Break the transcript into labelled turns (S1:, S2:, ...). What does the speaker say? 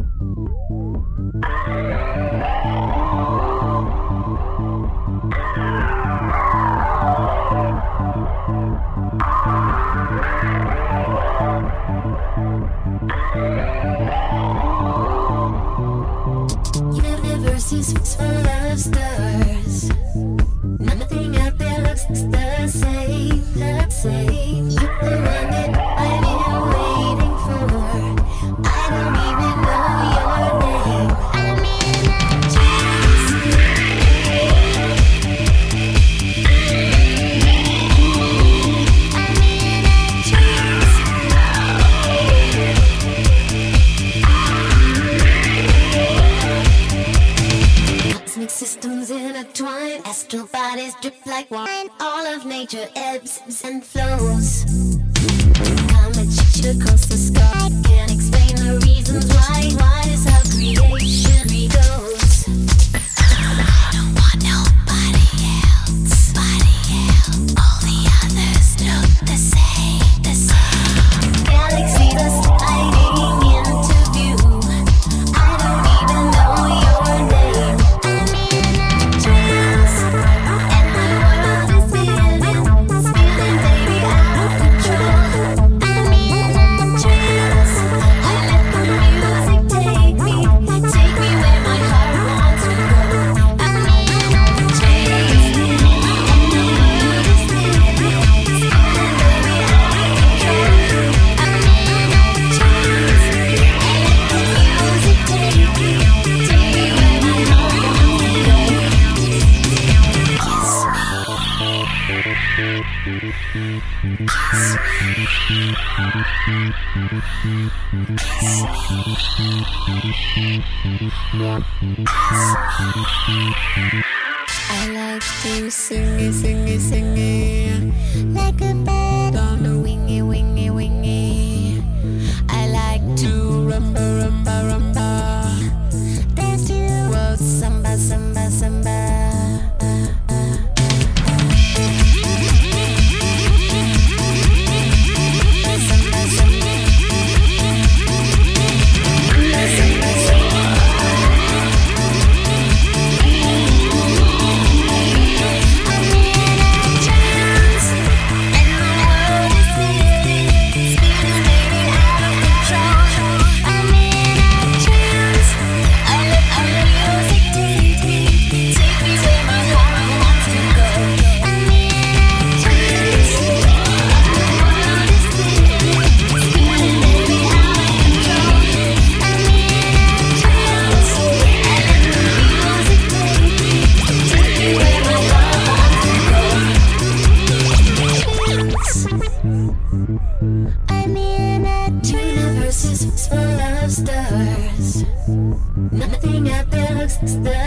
S1: Universe is full of stars. Nothing out there looks the same. The same. You're the one that I've been waiting for. I don't even know your name. I'm in a trance. I'm in a trance. Cosmic systems intertwine, astral bodies drip like wine. All of nature ebbs and flows. Comet shit across the sky. Can't explain the reasons why. Why is how creation goes. I don't want nobody else. All the others look the same. Galaxies are sliding into view. I don't even know your name. I'm in a trance, and my world is spinning, baby, out of control. I'm in a trance. I let the music take me where my heart wants to go. I'm in a trance, and my world is spinning, baby, out of control. I'm in a trance, I let the music take me where my heart wants to go. I like to sing it like a bird on a wingy. I like to rumba. Dance to the world, samba. I'm in a universe is full of stars. Nothing out there looks the